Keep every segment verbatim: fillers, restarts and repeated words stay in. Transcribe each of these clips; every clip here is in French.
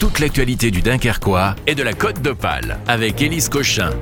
toute l'actualité du Dunkerquois et de la Côte d'Opale avec Élise Cochin.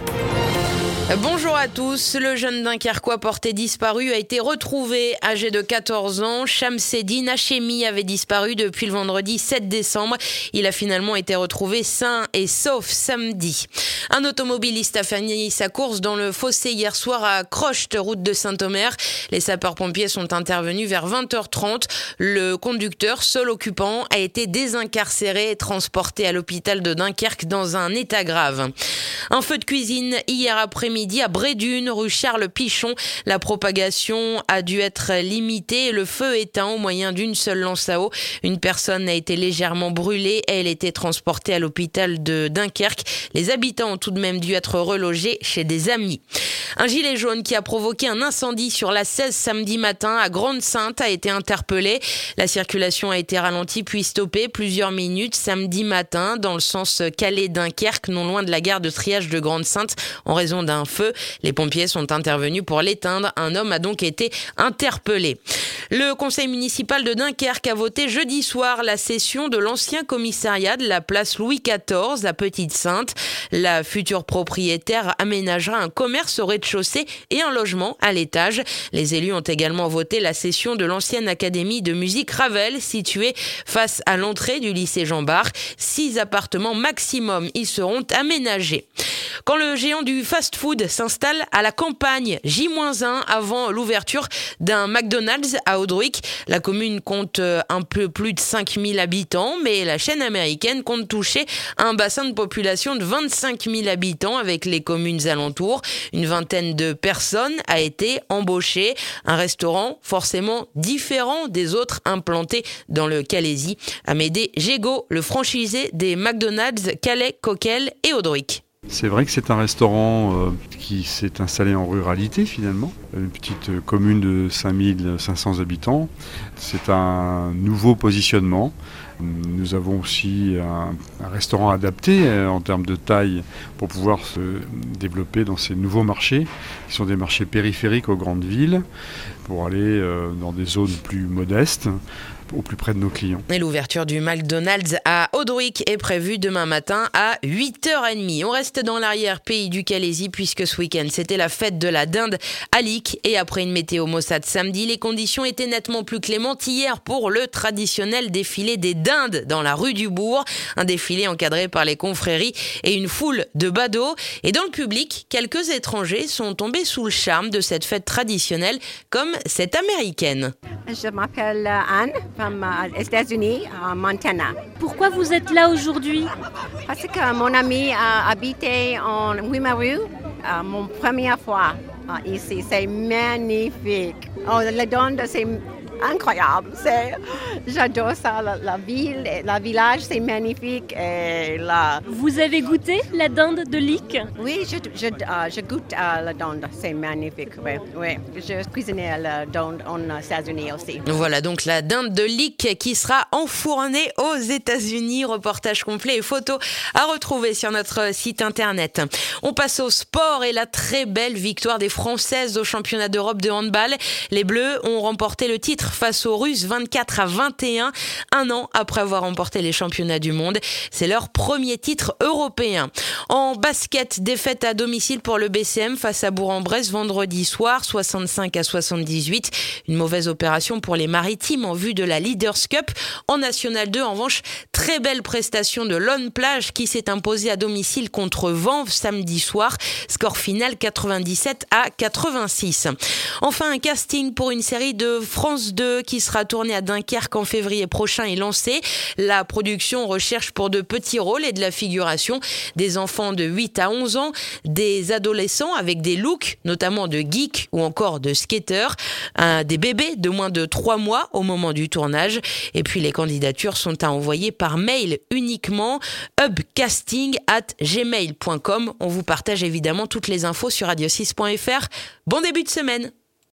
Bonjour à tous. Le jeune Dunkerquois porté disparu a été retrouvé. Âgé de quatorze ans, Shamseddine Hachemi avait disparu depuis le vendredi sept décembre. Il a finalement été retrouvé sain et sauf samedi. Un automobiliste a fini sa course dans le fossé hier soir à Crocht, route de Saint-Omer. Les sapeurs-pompiers sont intervenus vers vingt heures trente. Le conducteur, seul occupant, a été désincarcéré et transporté à l'hôpital de Dunkerque dans un état grave. Un feu de cuisine hier après-midi à Brédune, rue Charles Pichon. La propagation a dû être limitée et le feu éteint au moyen d'une seule lance à eau. Une personne a été légèrement brûlée et elle était transportée à l'hôpital de Dunkerque. Les habitants ont tout de même dû être relogés chez des amis. Un gilet jaune qui a provoqué un incendie sur la seize samedi matin à Grande-Synthe a été interpellé. La circulation a été ralentie puis stoppée plusieurs minutes samedi matin dans le sens Calais-Dunkerque, non loin de la gare de triage de Grande-Synthe en raison d'un feu. Les pompiers sont intervenus pour l'éteindre. Un homme a donc été interpellé. Le conseil municipal de Dunkerque a voté jeudi soir la cession de l'ancien commissariat de la place Louis quatorze à Petite-Sainte. La future propriétaire aménagera un commerce au rez-de-chaussée et un logement à l'étage. Les élus ont également voté la cession de l'ancienne académie de musique Ravel située face à l'entrée du lycée Jean Bart. Six appartements maximum y seront aménagés. Quand le géant du fast-food s'installe à la campagne, J moins un avant l'ouverture d'un McDonald's à Audruic. La commune compte un peu plus de cinq mille habitants, mais la chaîne américaine compte toucher un bassin de population de vingt-cinq mille habitants avec les communes alentours. Une vingtaine de personnes a été embauchée. Un restaurant forcément différent des autres implantés dans le Calaisis. Amédée Gégaud, le franchisé des McDonald's Calais, Coquelles et Audruic. C'est vrai que c'est un restaurant euh, qui s'est installé en ruralité finalement, une petite commune de cinq mille cinq cents habitants. C'est un nouveau positionnement. Nous avons aussi un, un restaurant adapté euh, en termes de taille pour pouvoir se développer dans ces nouveaux marchés, qui sont des marchés périphériques aux grandes villes, pour aller euh, dans des zones plus modestes, au plus près de nos clients. Et l'ouverture du McDonald's à Audruic est prévue demain matin à huit heures trente. On reste dans l'arrière-pays du Calaisis puisque ce week-end, c'était la fête de la dinde à Licques. Et après une météo maussade samedi, les conditions étaient nettement plus clémentes hier pour le traditionnel défilé des dindes dans la rue du Bourg. Un défilé encadré par les confréries et une foule de badauds. Et dans le public, quelques étrangers sont tombés sous le charme de cette fête traditionnelle, comme cette américaine. Je m'appelle Anne, from les États-Unis, à Montana. Pourquoi vous êtes là aujourd'hui? Parce que mon ami a habité en Wimaru, euh, mon première fois euh, ici. C'est magnifique. Oh, la dinde, c'est incroyable. C'est, j'adore ça. La, la ville, le village, c'est magnifique. Et la... Vous avez goûté la dinde de Licques? Oui, je, je, euh, je goûte euh, la dinde. C'est magnifique. Oui, oui. Je cuisinais la dinde aux États-Unis aussi. Voilà donc la dinde de Licques qui sera enfournée aux États-Unis. Reportage complet et photos à retrouver sur notre site internet. On passe au sport et la très belle victoire des Françaises au championnat d'Europe de handball. Les Bleus ont remporté le titre face aux Russes vingt-quatre à vingt et un, un an après avoir remporté les championnats du monde. C'est leur premier titre européen. En basket, défaite à domicile pour le B C M face à Bourg-en-Bresse vendredi soir, soixante-cinq à soixante-dix-huit. Une mauvaise opération pour les Maritimes en vue de la Leaders Cup. En National deux, en revanche, très belle prestation de Lone Plage qui s'est imposée à domicile contre Vanves samedi soir. Score final quatre-vingt-dix-sept à quatre-vingt-six. Enfin, un casting pour une série de France deux qui sera tournée à Dunkerque en février prochain est lancé. La production recherche pour de petits rôles et de la figuration des enfants de huit à onze ans, des adolescents avec des looks, notamment de geeks ou encore de skateurs, euh, des bébés de moins de trois mois au moment du tournage. Et puis les candidatures sont à envoyer par mail uniquement, hubcasting at gmail point com. On vous partage évidemment toutes les infos sur radio six point f r. Bon début de semaine!